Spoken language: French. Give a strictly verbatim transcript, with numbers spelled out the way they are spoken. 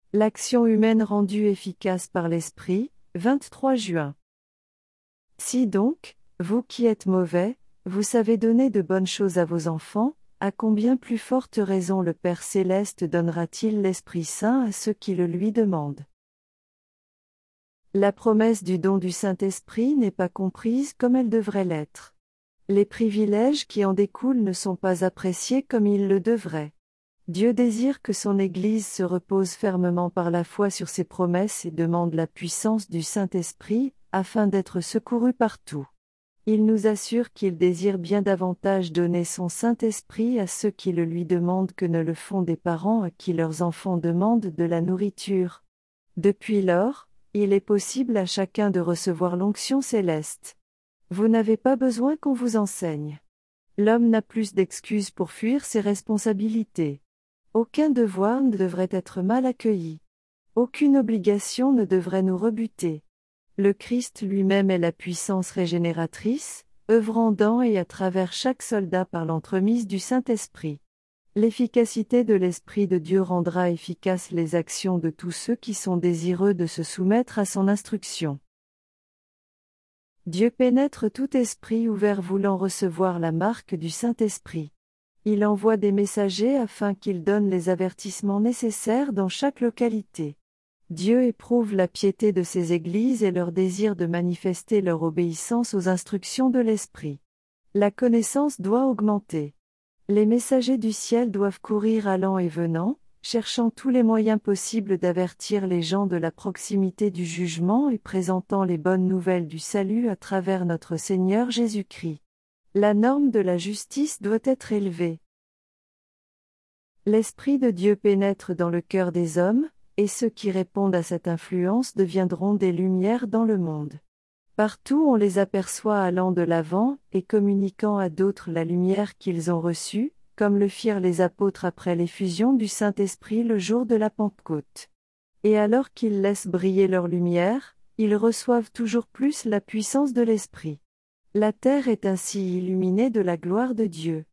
L'action humaine rendue efficace par l'Esprit, vingt-trois juin. Si donc, vous qui êtes mauvais, vous savez donner de bonnes choses à vos enfants, à combien plus forte raison le Père Céleste donnera-t-il l'Esprit Saint à ceux qui le lui demandent? La promesse du don du Saint-Esprit n'est pas comprise comme elle devrait l'être. Les privilèges qui en découlent ne sont pas appréciés comme ils le devraient. Dieu désire que son Église se repose fermement par la foi sur ses promesses et demande la puissance du Saint-Esprit, afin d'être secourue partout. Il nous assure qu'il désire bien davantage donner son Saint-Esprit à ceux qui le lui demandent que ne le font des parents à qui leurs enfants demandent de la nourriture. Depuis lors, il est possible à chacun de recevoir l'onction céleste. Vous n'avez pas besoin qu'on vous enseigne. L'homme n'a plus d'excuses pour fuir ses responsabilités. Aucun devoir ne devrait être mal accueilli. Aucune obligation ne devrait nous rebuter. Le Christ lui-même est la puissance régénératrice, œuvrant dans et à travers chaque soldat par l'entremise du Saint-Esprit. L'efficacité de l'Esprit de Dieu rendra efficaces les actions de tous ceux qui sont désireux de se soumettre à son instruction. Dieu pénètre tout esprit ouvert voulant recevoir la marque du Saint-Esprit. Il envoie des messagers afin qu'ils donnent les avertissements nécessaires dans chaque localité. Dieu éprouve la piété de ses églises et leur désir de manifester leur obéissance aux instructions de l'Esprit. La connaissance doit augmenter. Les messagers du ciel doivent courir allant et venant, cherchant tous les moyens possibles d'avertir les gens de la proximité du jugement et présentant les bonnes nouvelles du salut à travers notre Seigneur Jésus-Christ. La norme de la justice doit être élevée. L'Esprit de Dieu pénètre dans le cœur des hommes, et ceux qui répondent à cette influence deviendront des lumières dans le monde. Partout on les aperçoit allant de l'avant et communiquant à d'autres la lumière qu'ils ont reçue, comme le firent les apôtres après l'effusion du Saint-Esprit le jour de la Pentecôte. Et alors qu'ils laissent briller leur lumière, ils reçoivent toujours plus la puissance de l'Esprit. La terre est ainsi illuminée de la gloire de Dieu.